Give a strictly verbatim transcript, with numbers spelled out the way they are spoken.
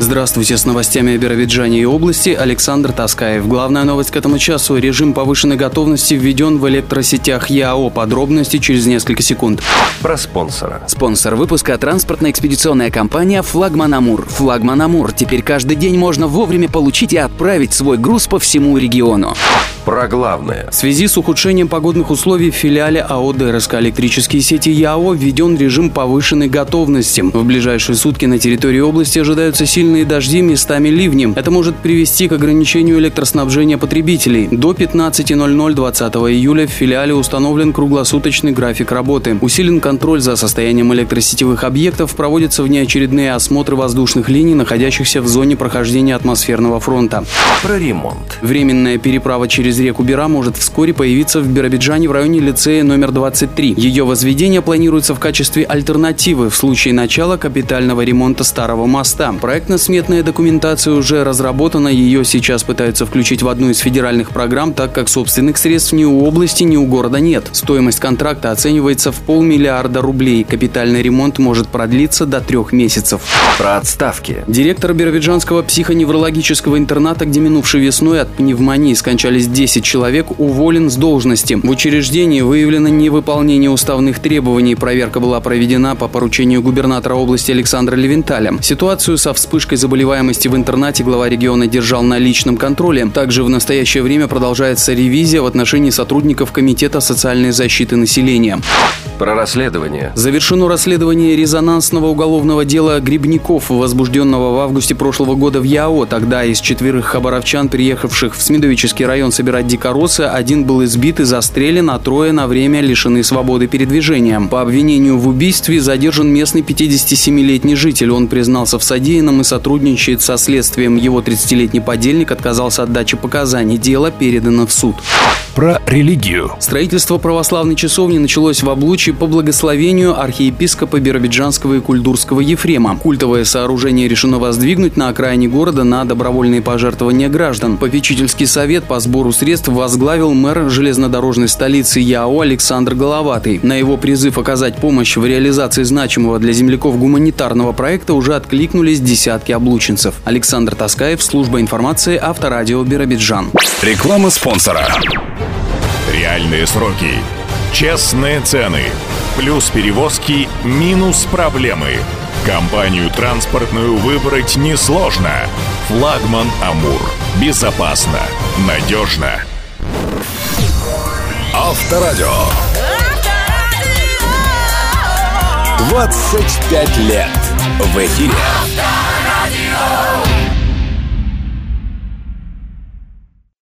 Здравствуйте, с новостями о Биробиджане и области Александр Таскаев. Главная новость к этому часу. Режим повышенной готовности введен в электросетях ЯО. Подробности через несколько секунд. Про спонсора. Спонсор выпуска — транспортно-экспедиционная компания «Флагман Амур». «Флагман Амур». Теперь каждый день можно вовремя получить и отправить свой груз по всему региону. Про главное. В связи с ухудшением погодных условий в филиале АО «ДРСК Электрические сети» ЯО введен режим повышенной готовности. В ближайшие сутки на территории области ожидаются сильные дожди, местами ливни. Это может привести к ограничению электроснабжения потребителей. До пятнадцати ноль-ноль двадцатого июля в филиале установлен круглосуточный график работы. Усилен контроль за состоянием электросетевых объектов, проводятся внеочередные осмотры воздушных линий, находящихся в зоне прохождения атмосферного фронта. Про ремонт. Временная переправа через реку Бира может вскоре появиться в Биробиджане в районе лицея номер двадцать три. Ее возведение планируется в качестве альтернативы в случае начала капитального ремонта старого моста. Проектно-сметная документация уже разработана, ее сейчас пытаются включить в одну из федеральных программ, так как собственных средств ни у области, ни у города нет. Стоимость контракта оценивается в полмиллиарда рублей. Капитальный ремонт может продлиться до трех месяцев. Про отставки. Директор Биробиджанского психоневрологического интерната, где минувшей весной от пневмонии скончались десять человек, уволен с должности. В учреждении выявлено невыполнение уставных требований. Проверка была проведена по поручению губернатора области Александра Левенталя. Ситуацию со вспышкой заболеваемости в интернате глава региона держал на личном контроле. Также в настоящее время продолжается ревизия в отношении сотрудников Комитета социальной защиты населения. Про расследование. Завершено расследование резонансного уголовного дела Грибников, возбужденного в августе прошлого года в ЯО. Тогда из четверых хабаровчан, приехавших в Смедовический район собирать дикоросы, один был избит и застрелен, а трое на время лишены свободы передвижения. По обвинению в убийстве задержан местный пятидесятисемилетний житель. Он признался в содеянном и сотрудничает со следствием. Его тридцатилетний подельник отказался от дачи показаний. Дело передано в суд. Про религию. Строительство православной часовни началось в Облучье по благословению архиепископа Биробиджанского и Кульдурского Ефрема. Культовое сооружение решено воздвигнуть на окраине города на добровольные пожертвования граждан. Попечительский совет по сбору средств возглавил мэр железнодорожной столицы ЯО Александр Головатый. На его призыв оказать помощь в реализации значимого для земляков гуманитарного проекта уже откликнулись десятки облучинцев. Александр Таскаев, служба информации, Авторадио Биробиджан. Реклама спонсора. Реальные сроки, честные цены, плюс перевозки, минус проблемы. Компанию транспортную выбрать несложно. Флагман Амур. Безопасно, надежно. Авторадио. двадцать пять лет в эфире.